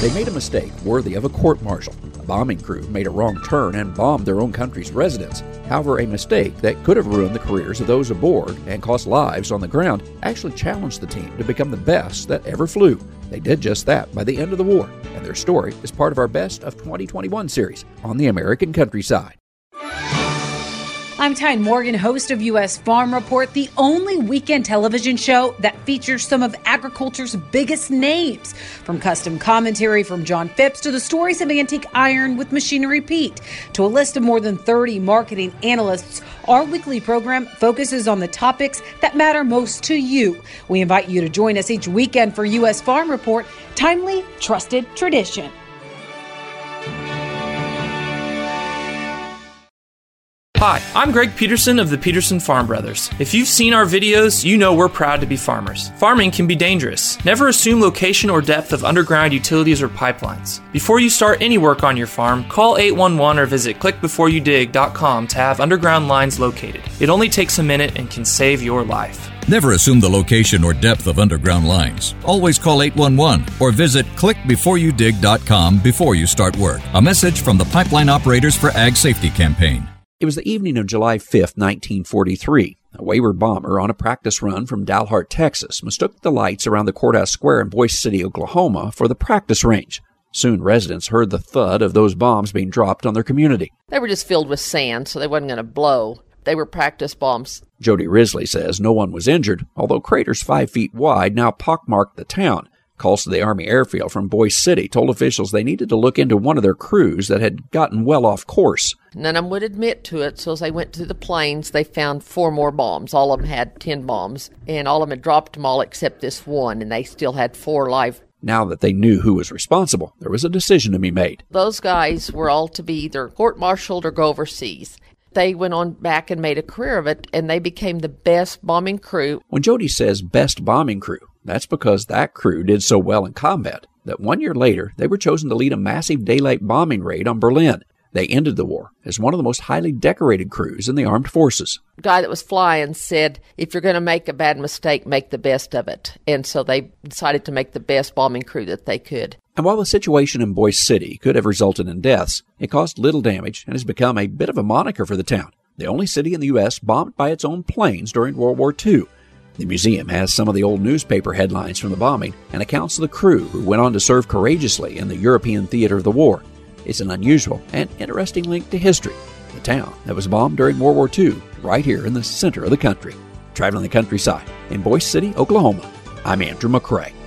They made a mistake worthy of a court-martial. A bombing crew made a wrong turn and bombed their own country's residents. However, a mistake that could have ruined the careers of those aboard and cost lives on the ground actually challenged the team to become the best that ever flew. They did just that by the end of the war, and their story is part of our Best of 2021 series on the American Countryside. I'm Tyne Morgan, host of U.S. Farm Report, the only weekend television show that features some of agriculture's biggest names. From custom commentary from John Phipps to the stories of Antique Iron with Machinery Pete to a list of more than 30 marketing analysts, our weekly program focuses on the topics that matter most to you. We invite you to join us each weekend for U.S. Farm Report, timely, trusted tradition. Hi, I'm Greg Peterson of the Peterson Farm Brothers. If you've seen our videos, you know we're proud to be farmers. Farming can be dangerous. Never assume location or depth of underground utilities or pipelines. Before you start any work on your farm, call 811 or visit clickbeforeyoudig.com to have underground lines located. It only takes a minute and can save your life. Never assume the location or depth of underground lines. Always call 811 or visit clickbeforeyoudig.com before you start work. A message from the Pipeline Operators for Ag Safety campaign. It was the evening of July 5th, 1943. A wayward bomber on a practice run from Dalhart, Texas, mistook the lights around the courthouse square in Boise City, Oklahoma for the practice range. Soon residents heard the thud of those bombs being dropped on their community. They were just filled with sand, so they wasn't going to blow. They were practice bombs. Jody Risley says no one was injured, although craters 5 feet wide now pockmarked the town. Calls to the Army airfield from Boise City told officials they needed to look into one of their crews that had gotten well off course. None of them would admit to it, so as they went to the planes, they found 4 more bombs. All of them had 10 bombs, and all of them had dropped them all except this one, and they still had 4 live. Now that they knew who was responsible, there was a decision to be made. Those guys were all to be either court-martialed or go overseas. They went on back and made a career of it, and they became the best bombing crew. When Jody says best bombing crew, that's because that crew did so well in combat that 1 year later they were chosen to lead a massive daylight bombing raid on Berlin. They ended the war as one of the most highly decorated crews in the armed forces. The guy that was flying said, if you're going to make a bad mistake, make the best of it. And so they decided to make the best bombing crew that they could. And while the situation in Boise City could have resulted in deaths, it caused little damage and has become a bit of a moniker for the town. The only city in the U.S. bombed by its own planes during World War II. The museum has some of the old newspaper headlines from the bombing and accounts of the crew who went on to serve courageously in the European theater of the war. It's an unusual and interesting link to history. The town that was bombed during World War II, right here in the center of the country. Traveling the countryside in Boise City, Oklahoma, I'm Andrew McCrae.